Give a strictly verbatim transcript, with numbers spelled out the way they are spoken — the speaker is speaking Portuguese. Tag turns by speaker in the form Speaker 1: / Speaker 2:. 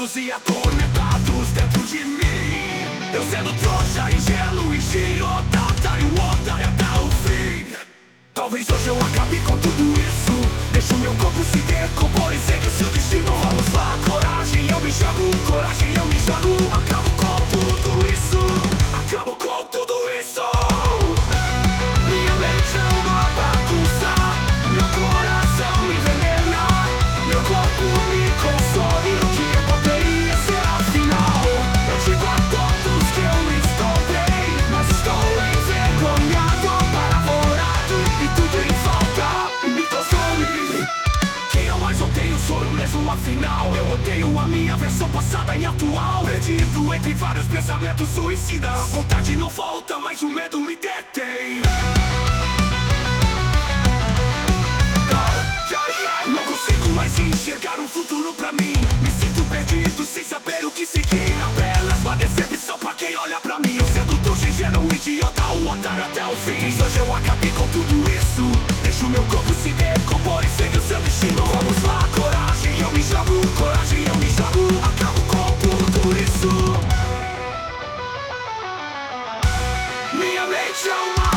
Speaker 1: atormentados e atormentados dentro de mim. Eu sendo trouxa e gelo e giro, otário, otário até o fim. Talvez hoje eu acabe com tudo isso. Deixo meu corpo se decompor e segue o seu destino. Vamos lá, coragem, eu me jogo. Coragem, eu me jogo. Acabo com tudo isso. Acabo com tudo isso. Minha mente é uma bagunça. Meu coração me envenena. Meu corpo me consome. O que eu poderia ser afinal? Eu digo a todos que eu estou bem, mas estou envergonhado, apavorado e tudo em falta me consome. Quem eu mais odeio sou eu mesmo, afinal. Eu odeio a minha versão passada e atual. Perdido entre vários pensamentos suicidas. A vontade não volta, mas o medo me detém. Não consigo mais enxergar um futuro pra mim. Me sinto perdido sem saber o que seguir. Apenas uma decepção pra quem olha pra mim. Eu sendo trouxa, ingênuo, um idiota, um otário até o fim. Hoje eu acabei com tudo isso. Deixo meu corpo se decompor e segue o seu destino. Vamos lá, coragem, eu me jogo. Coragem, eu me jogo. Acabo com tudo isso. Minha mente é uma